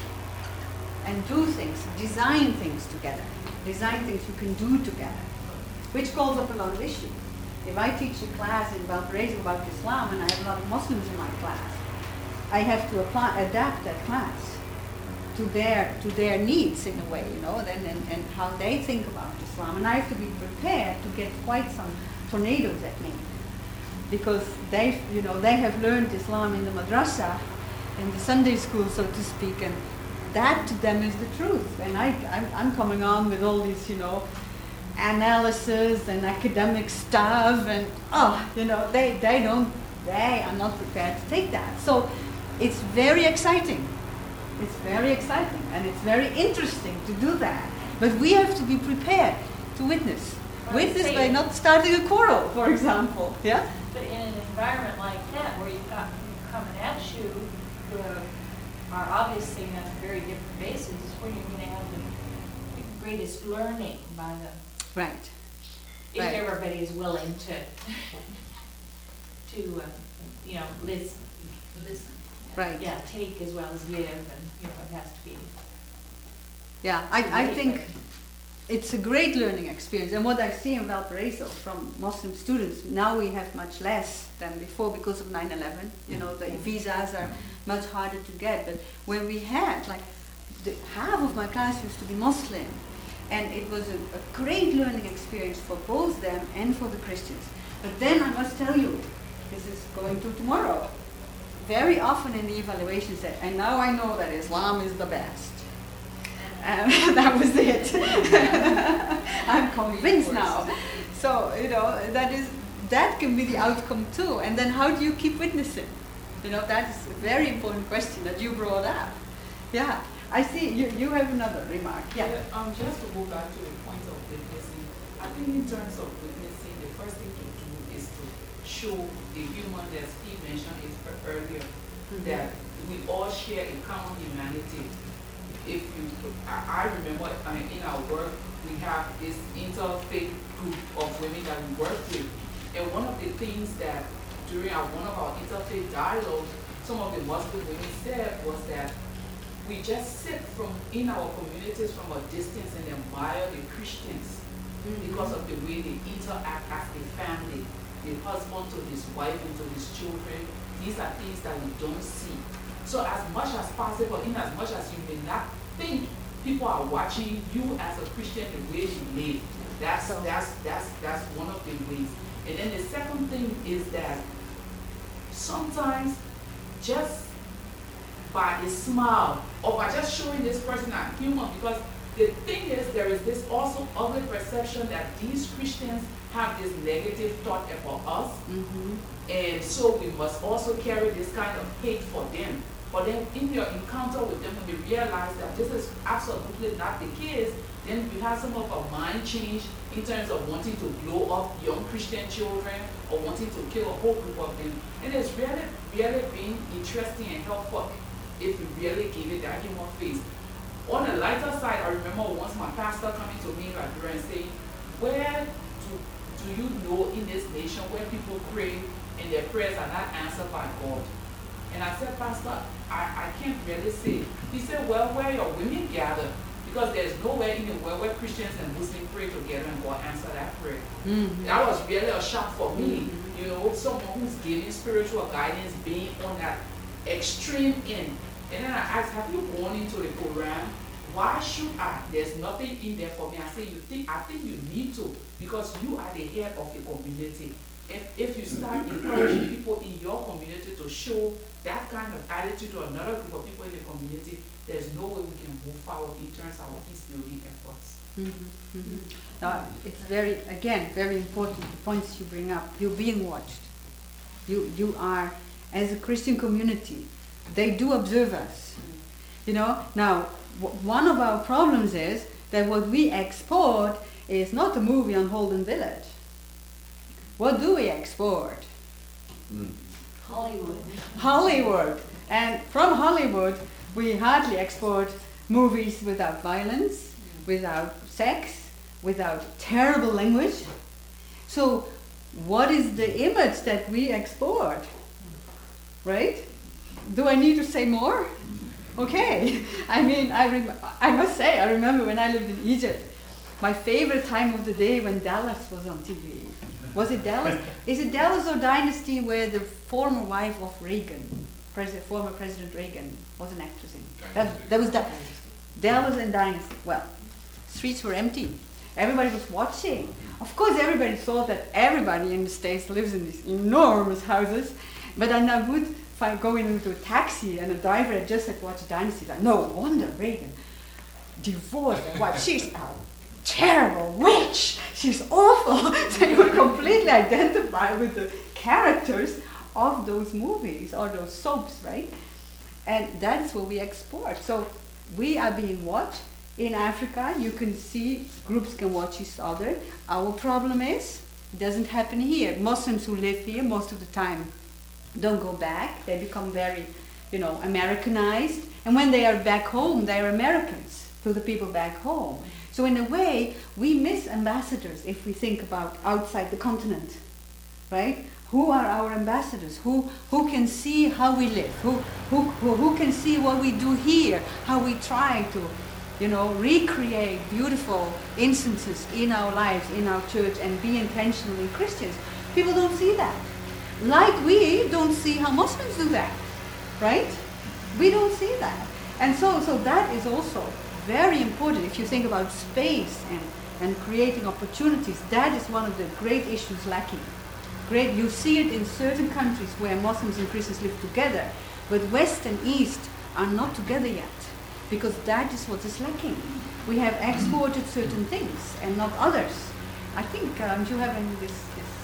And do things, design things together. Design things you can do together, which calls up a lot of issues. If I teach a class in Valparaiso about Islam and I have a lot of Muslims in my class, I have to adapt that class to their needs in a way, you know, and how they think about Islam. And I have to be prepared to get quite some tornadoes at me, because they have learned Islam in the madrasa, in the Sunday school, so to speak, and that to them is the truth. And I'm coming on with all these, analysis and academic stuff, and they are not prepared to take that. So it's very exciting. It's very exciting, and it's very interesting to do that. But we have to be prepared to witness. Witness by not starting a quarrel, for example. Yeah? But in an environment like that, where you've got people coming at you who are obviously on a very different basis, is where you're going to have the greatest learning by them. Right. If everybody is willing to listen. Right. Yeah, take as well as give, and it has to be. Yeah, I think it's a great learning experience. And what I see in Valparaiso from Muslim students, now we have much less than before because of 9/11. The visas are much harder to get. But when we had, half of my class used to be Muslim. And it was a great learning experience for both them and for the Christians. But then I must tell you, this is going to tomorrow. Very often in the evaluation said, and now I know that Islam is the best. And that was it. I'm convinced now. So, that can be the outcome too. And then how do you keep witnessing? That is a very important question that you brought up. Yeah. I see you have another remark. Yeah. Just to go back to the point of witnessing, I think in terms of witnessing, the first thing to do is to show the human, as Steve mentioned earlier, that we all share a common humanity. I remember in our work, we have this interfaith group of women that we work with, and one of the things that during one of our interfaith dialogues, some of the Muslim women said was that we just sit in our communities from a distance and admire the Christians because of the way they interact as a family, the husband to his wife and to his children. These are things that we don't see. So as much as possible, in as much as you may not think people are watching you as a Christian the way you live, that's one of the ways. And then the second thing is that sometimes just by a smile or by just showing this person I'm human, because the thing is there is this also ugly perception that these Christians have this negative thought about us, and so we must also carry this kind of hate for them. But then in your encounter with them, when you realize that this is absolutely not the case, then you have some of a mind change in terms of wanting to blow up young Christian children or wanting to kill a whole group of them. And it's really, really been interesting and helpful if you really give it that human face. On the lighter side, I remember once my pastor coming to me and saying, where do you know in this nation where people pray and their prayers are not answered by God? And I said, Pastor, I can't really say. He said, well, where your women gather, Because there's nowhere in the world where Christians and Muslims pray together and God answer that prayer. Mm-hmm. That was really a shock for me. You know, someone who's giving spiritual guidance being on that extreme end. And then I asked, have you gone into the Quran? Why should I? There's nothing in there for me. I say, I think you need to, because you are the head of the community. If you start encouraging people in your community to show that kind of attitude to another group of people in the community, there's no way we can move forward in terms of our peace building efforts. Mm-hmm. Mm-hmm. It's very important, the points you bring up. You're being watched. You are, as a Christian community, they do observe us. You know, now, one of our problems is that what we export is not a movie on Holden Village. What do we export? Hollywood. Hollywood. And from Hollywood, we hardly export movies without violence, without sex, without terrible language. So what is the image that we export? Right? Do I need to say more? Okay. I mean, I must say, I remember when I lived in Egypt, my favorite time of the day when Dallas was on TV. Was it Dallas? Is it Dallas or Dynasty where the former wife of Reagan, former President Reagan, was an actress in? That was Dallas and Dynasty. Well, streets were empty. Everybody was watching. Of course, everybody thought that everybody in the States lives in these enormous houses. But then I would go into a taxi and a driver had just had watched Dynasty. Like, no wonder Reagan divorced her wife. She's a terrible witch. She's awful. So you would completely identify with the characters of those movies or those soaps, right? And that's what we export. So we are being watched. In Africa, you can see groups can watch each other. Our problem is, it doesn't happen here. Muslims who live here most of the time don't go back. They become very, Americanized. And when they are back home, they are Americans to the people back home. So in a way, we miss ambassadors if we think about outside the continent, right? Who are our ambassadors? Who can see how we live? Who can see what we do here? How we try to, recreate beautiful instances in our lives, in our church, and be intentionally Christians. People don't see that. Like we don't see how Muslims do that, right? We don't see that. And so that is also very important if you think about space and creating opportunities. That is one of the great issues lacking. You see it in certain countries where Muslims and Christians live together, but West and East are not together yet, because that is what is lacking. We have exported certain things and not others. I think you have this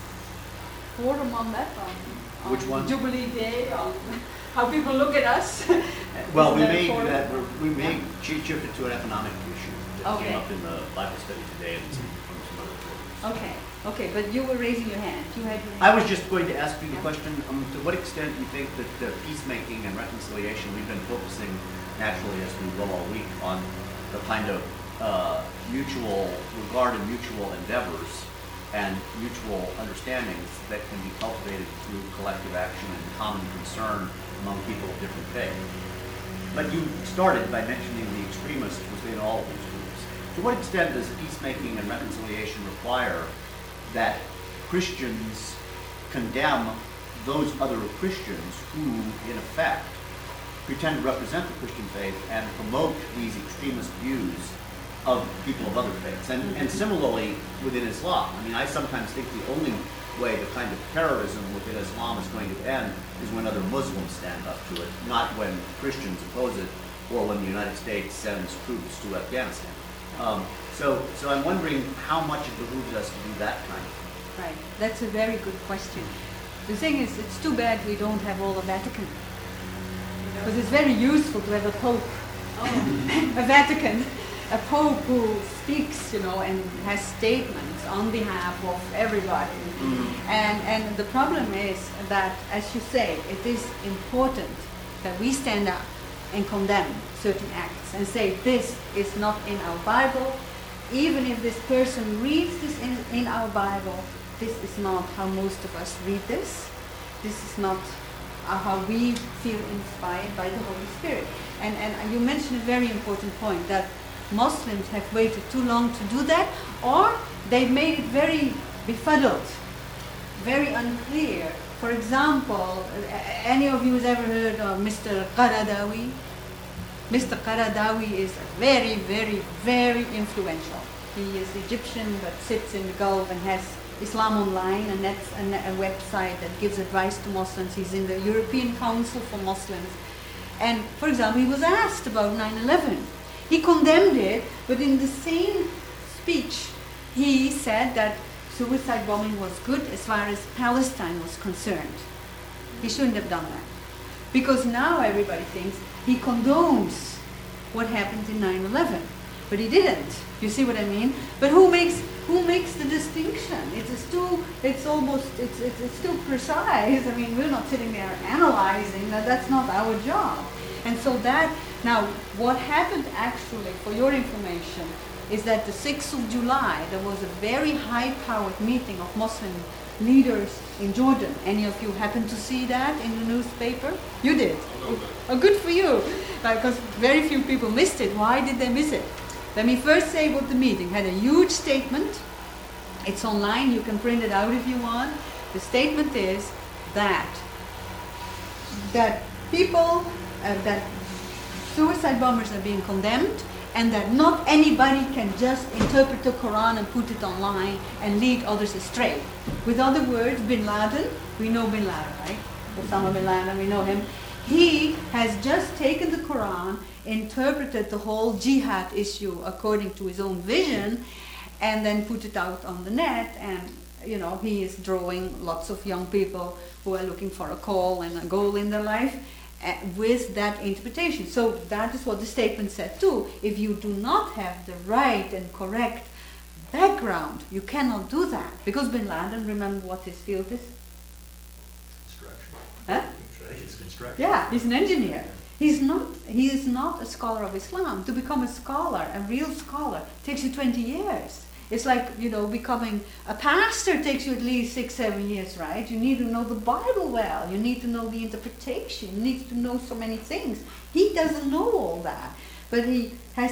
forum on that, on Which one? Jubilee Day, on how people look at us. Well, we may shift it to an economic issue that came up in the Bible study today and from some other quarters. Okay, but you were raising your hand. I was just going to ask you the question, to what extent do you think that peacemaking and reconciliation, we've been focusing naturally as we will all week on the kind of mutual regard and mutual endeavors and mutual understandings that can be cultivated through collective action and common concern among people of different faiths. But you started by mentioning the extremists within all of these groups. To what extent does peacemaking and reconciliation require that Christians condemn those other Christians who, in effect, pretend to represent the Christian faith and promote these extremist views of people of other faiths? And similarly within Islam. I mean, I sometimes think the only way the kind of terrorism within Islam is going to end is when other Muslims stand up to it, not when Christians oppose it or when the United States sends troops to Afghanistan. So I'm wondering how much it behooves us to do that kind of thing. Right, that's a very good question. The thing is, it's too bad we don't have all the Vatican. Because it's very useful to have a Pope, a Vatican, a Pope who speaks, and has statements on behalf of everybody. Mm-hmm. And the problem is that, as you say, it is important that we stand up and condemn certain acts and say, this is not in our Bible. Even if this person reads this in our Bible, this is not how most of us read this. This is not how we feel inspired by the Holy Spirit. And you mentioned a very important point, that Muslims have waited too long to do that, or they've made it very befuddled, very unclear. For example, any of you has ever heard of Mr. Qaradawi? Mr. Qaradawi is very, very, very influential. He is Egyptian but sits in the Gulf and has Islam Online, and that's a website that gives advice to Muslims. He's in the European Council for Muslims. And, for example, he was asked about 9/11. He condemned it, but in the same speech, he said that suicide bombing was good as far as Palestine was concerned. He shouldn't have done that. Because now everybody thinks he condones what happened in 9/11. But he didn't. You see what I mean? But who makes the distinction? It's too precise. I mean, we're not sitting there analyzing that. That's not our job. And so that, now, what happened actually, for your information, is that the 6th of July, there was a very high-powered meeting of Muslim leaders in Jordan. Any of you happen to see that in the newspaper? You did? Oh, good for you. Because very few people missed it. Why did they miss it? Let me first say what the meeting had. A huge statement. It's online. You can print it out if you want. The statement is that people, that suicide bombers are being condemned, and that not anybody can just interpret the Quran and put it online and lead others astray. With other words, Bin Laden, we know Bin Laden, right? Osama Bin Laden, we know him. He has just taken the Quran, interpreted the whole jihad issue according to his own vision, and then put it out on the net, and he is drawing lots of young people who are looking for a call and a goal in their life with that interpretation. So that is what the statement said too. If you do not have the right and correct background, you cannot do that. Because Bin Laden, remember what his field is? Construction. Huh? It's construction. Yeah, he's an engineer. He is not a scholar of Islam. To become a scholar, a real scholar, takes you 20 years. It's like, becoming a pastor takes you at least 6-7 years, right? You need to know the Bible well. You need to know the interpretation. You need to know so many things. He doesn't know all that. But he has,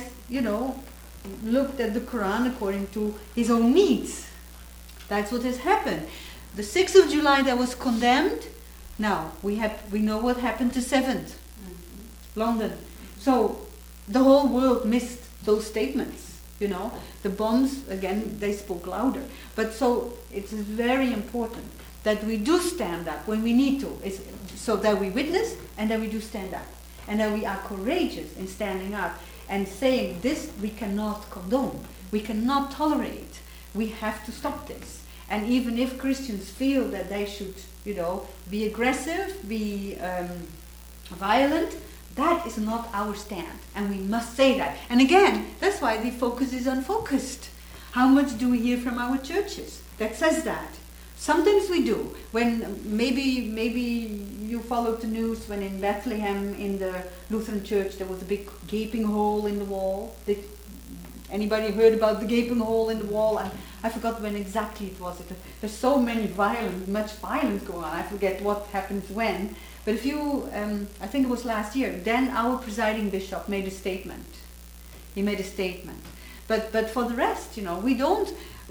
looked at the Quran according to his own needs. That's what has happened. The 6th of July that was condemned. Now, we know what happened to 7th. London. So the whole world missed those statements. The bombs, again, they spoke louder. But so it's very important that we do stand up when we need to, so that we witness and that we do stand up. And that we are courageous in standing up and saying, this we cannot condone. We cannot tolerate. We have to stop this. And even if Christians feel that they should, be aggressive, be violent, that is not our stand, and we must say that. And again, that's why the focus is unfocused. How much do we hear from our churches that says that? Sometimes we do. When maybe you followed the news when in Bethlehem in the Lutheran church there was a big gaping hole in the wall. Did anybody heard about the gaping hole in the wall? I forgot when exactly it was. There's so much violence going on. I forget what happens when. But if you, I think it was last year, then our presiding bishop made a statement. He made a statement. But for the rest, we don't,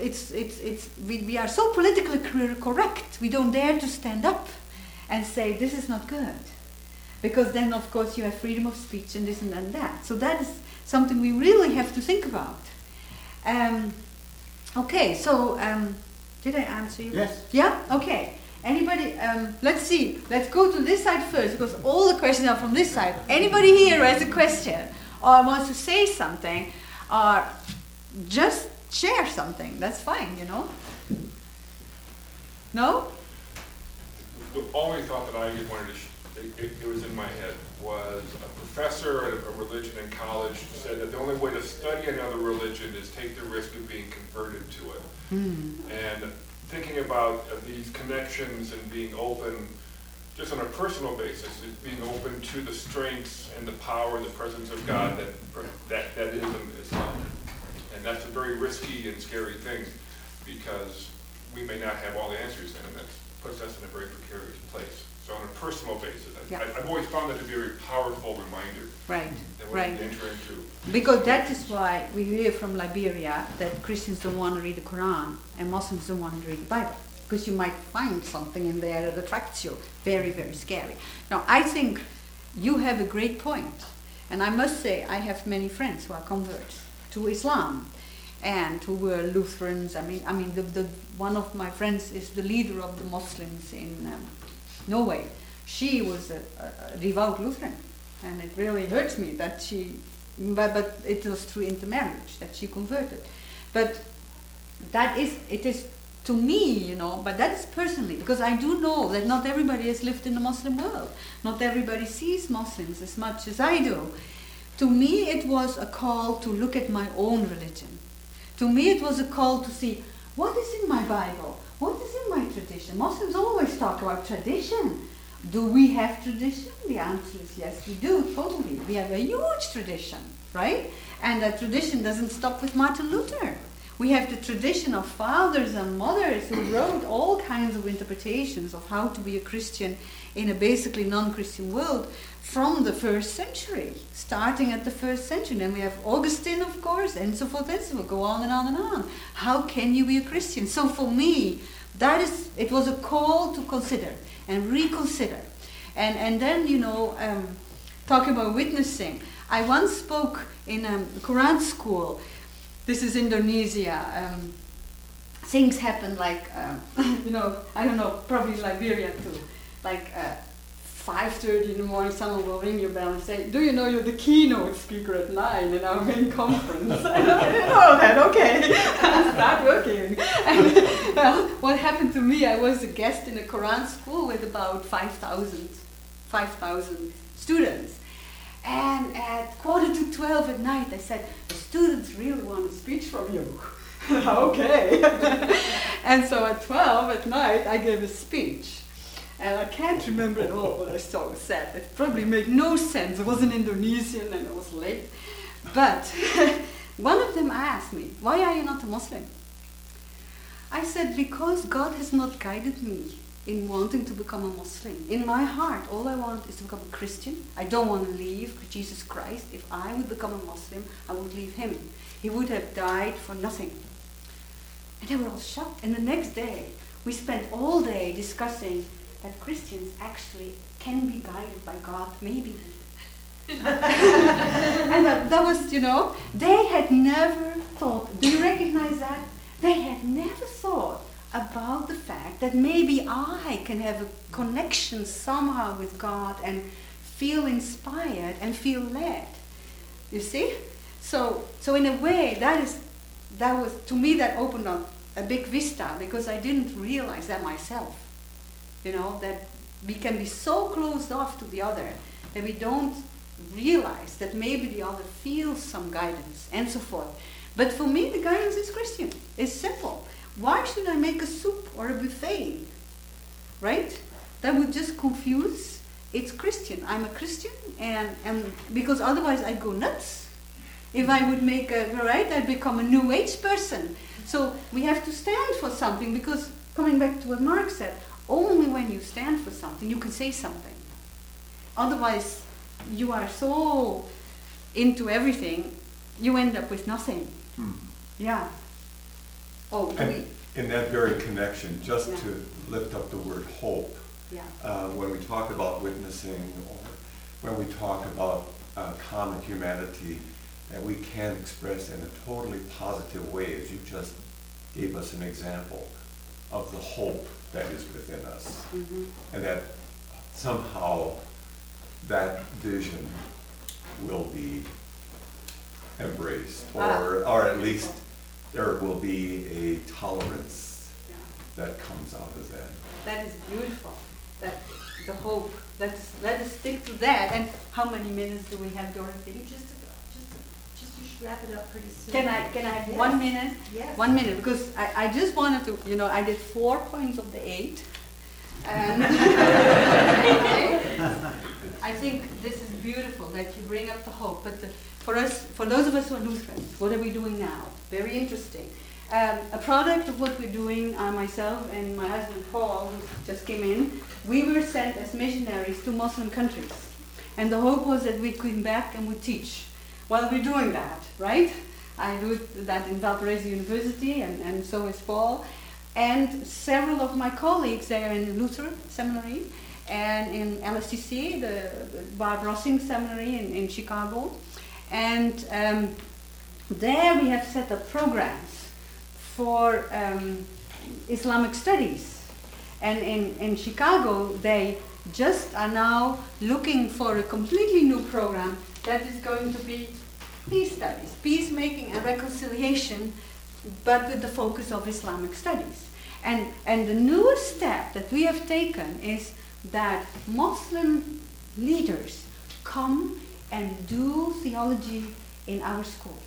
we are so politically correct, we don't dare to stand up and say this is not good. Because then, of course, you have freedom of speech and this and that. So that is something we really have to think about. Okay, so, did I answer you? Yes. Yeah? Okay. Anybody, let's see, let's go to this side first, because all the questions are from this side. Anybody here who has a question, or wants to say something, or just share something, that's fine, No? The only thought that I wanted to, it was in my head, was a professor of religion in college said that the only way to study another religion is take the risk of being converted to it. And thinking about these connections and being open, just on a personal basis, is being open to the strengths and the power and the presence of God that is in Islam. And that's a very risky and scary thing, because we may not have all the answers, and that puts us in a very precarious place. So on a personal basis, Yeah. I've always found that to be a very powerful reminder Right, that we're right. entering into. Because that is why we hear from Liberia that Christians don't want to read the Quran and Muslims don't want to read the Bible. Because you might find something in there that attracts you. Very, very scary. Now, I think you have a great point. And I must say, I have many friends who are converts to Islam and who were Lutherans. I mean, the one of my friends is the leader of the Muslims in Norway. She was a devout Lutheran. And it really hurts me that she, but it was through intermarriage that she converted. But it is to me, but that is personally, because I do know that not everybody has lived in the Muslim world. Not everybody sees Muslims as much as I do. To me, it was a call to look at my own religion. To me, it was a call to see, what is in my Bible? What is in my tradition? Muslims always talk about tradition. Do we have tradition? The answer is yes, we do, totally. We have a huge tradition, right? And that tradition doesn't stop with Martin Luther. We have the tradition of fathers and mothers who wrote all kinds of interpretations of how to be a Christian in a basically non-Christian world from the 1st century, starting at the 1st century. Then we have Augustine, of course, and so forth and so forth, go on and on and on. How can you be a Christian? So for me, it was a call to consider and reconsider. And then, talking about witnessing, I once spoke in a Quran school. This is Indonesia. Things happen like, I don't know, probably Liberia too. Like 5:30 in the morning, someone will ring your bell and say, do you know you're the keynote speaker at 9 in our main conference? I didn't know that, okay. Start working. And, well, what happened to me, I was a guest in a Quran school with about 5,000 students. And at 11:45 at night, I said, the students really want a speech from you. Okay. And so at 12 at night, I gave a speech. And I can't remember at all what I said. It probably made no sense. It was in Indonesian and it was late. But one of them asked me, why are you not a Muslim? I said, because God has not guided me in wanting to become a Muslim. In my heart, all I want is to become a Christian. I don't want to leave Jesus Christ. If I would become a Muslim, I would leave him. He would have died for nothing. And they were all shocked. And the next day, we spent all day discussing that Christians actually can be guided by God, maybe. And that was, they had never thought, do you recognize that? They had never thought about the fact that maybe I can have a connection somehow with God and feel inspired and feel led. You see? So in a way, that was, to me, that opened up a big vista, because I didn't realize that myself. That we can be so closed off to the other that we don't realize that maybe the other feels some guidance and so forth. But for me, the guidance is Christian. It's simple. Why should I make a soup or a buffet? Right? That would just confuse. It's Christian. I'm a Christian, and because otherwise I'd go nuts. If I would make I'd become a New Age person. So we have to stand for something, because coming back to what Mark said, only when you stand for something, you can say something. Otherwise, you are so into everything, you end up with nothing. Yeah. Oh, in that very connection, just to lift up the word hope, when we talk about witnessing, or when we talk about common humanity, that we can express in a totally positive way, as you just gave us an example of the hope that is within us. And that somehow that vision will be embraced, or at least there will be a tolerance that comes out of that. That is beautiful. That the hope. Let us stick to that. And how many minutes do we have, Dorothy? Just you should wrap it up pretty soon. Can I have 1 minute? Yes. 1 minute, because I just wanted to, I did 4 points of the 8. And I think this is beautiful that you bring up the hope. But for those of us who are Lutherans, what are we doing now? Very interesting. a product of what we're doing, myself and my husband Paul, who just came in, we were sent as missionaries to Muslim countries. And the hope was that we'd come back and would teach. Well, we're doing that, right? I do that in Valparaiso University, and so is Paul. And several of my colleagues, they are in Luther Seminary, and in LSTC, the Barb Rossing Seminary in Chicago. And there we have set up programs for Islamic studies. And in Chicago, they just are now looking for a completely new program that is going to be peace studies, peacemaking and reconciliation, but with the focus of Islamic studies. And the newest step that we have taken is that Muslim leaders come and do theology in our schools,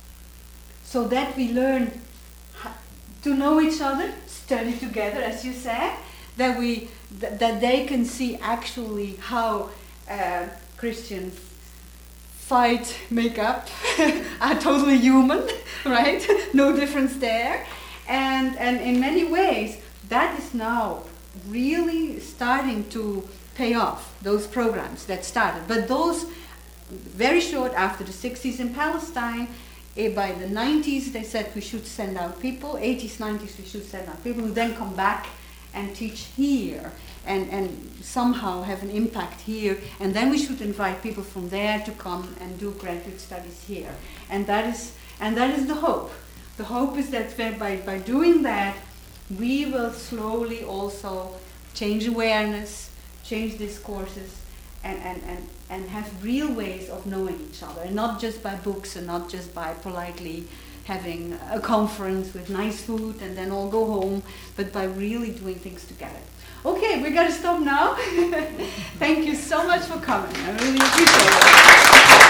so that we learn to know each other, study together, as you said, that they can see actually how Christians fight, make up, are totally human, right? No difference there. And in many ways, that is now really starting to pay off, those programs that started. But those, very short after the 60s in Palestine, by the 90s they said we should send out people, 80s, 90s we should send out people who then come back and teach here and somehow have an impact here, and then we should invite people from there to come and do graduate studies here. And that is the hope. The hope is that by doing that, we will slowly also change awareness, change discourses, and have real ways of knowing each other, and not just by books and not just by politely having a conference with nice food and then all go home, but by really doing things together. Okay, we're going to stop now. Thank you so much for coming. I really appreciate it.